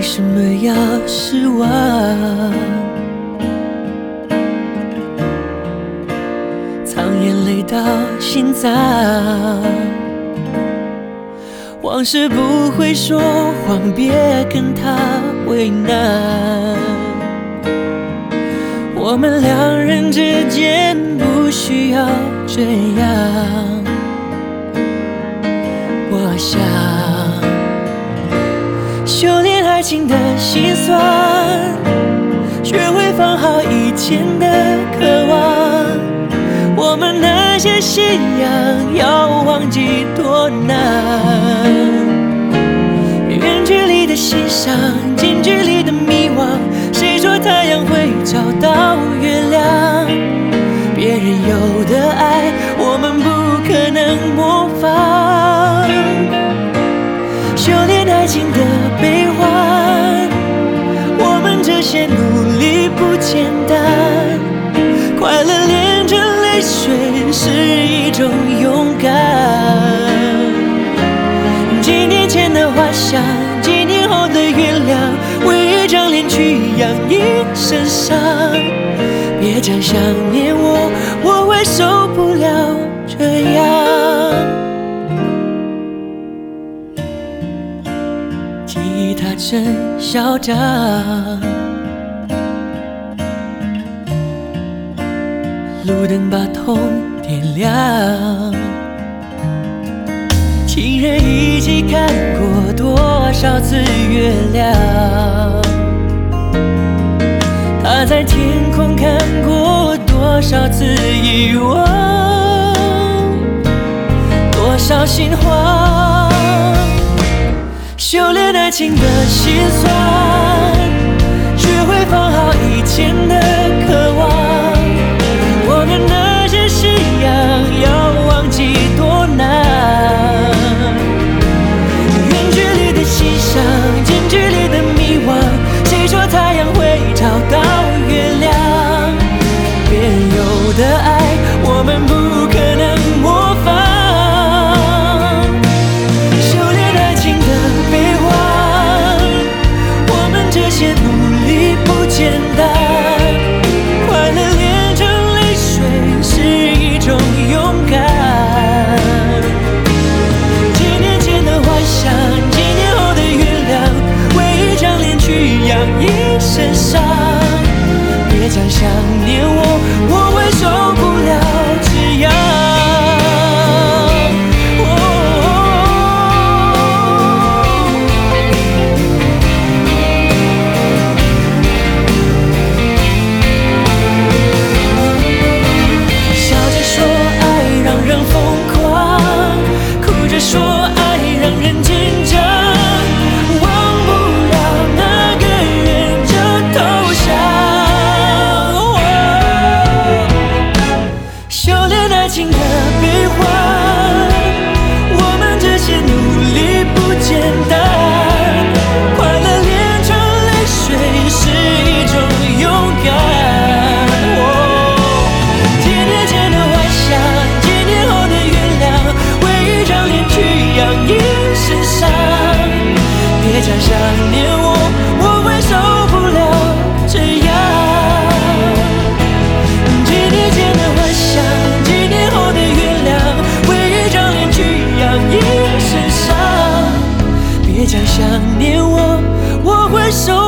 什么要失望？藏眼泪到心脏，往事不会说谎，别跟他为难。我们两人之间不需要这样。我想修炼爱情的心酸，学会放好以前的渴望。我们那些信仰要忘记多难，远距离的欣赏，近距离的迷惘。谁说太阳会找到月亮？别人有的爱，我们不可能模仿。修炼爱情的悲欢，我们这些努力不简单。快乐连着泪水是一种勇敢。几年前的花香，几年后的原谅，为一张脸去养一身伤。别再想念我，我会受不了这样。吉他真嚣张，路灯把痛点亮。情人一起看过多少次月亮？他在天空看过多少次遗忘？多少心慌？修炼爱情的心酸，学会放好以前的渴望。我们那些信仰要忘记多难，远距离的欣赏，近距离的迷惘。谁说太阳会找到月亮？别人有的爱，我们不可能模仿。修炼爱情的悲欢，我们这些努力不简单。快乐连着泪水是一种勇敢。几年前的幻想，几年后的原谅，为一张脸去养一身伤。别再想念我，我会受不了这样。笑着说爱让人疯狂，哭着说爱让人紧张。忘不了那个人就投降。修炼爱情的悲欢，我们这些努力不简单。快乐连着泪水是一种勇敢。几年前的幻想，几年后的原谅，为一张脸去养一身伤。别再想念我，我会受不了这样。几年前的幻想，几年后的原谅，为一张脸去养一身伤。别再想念我，我会受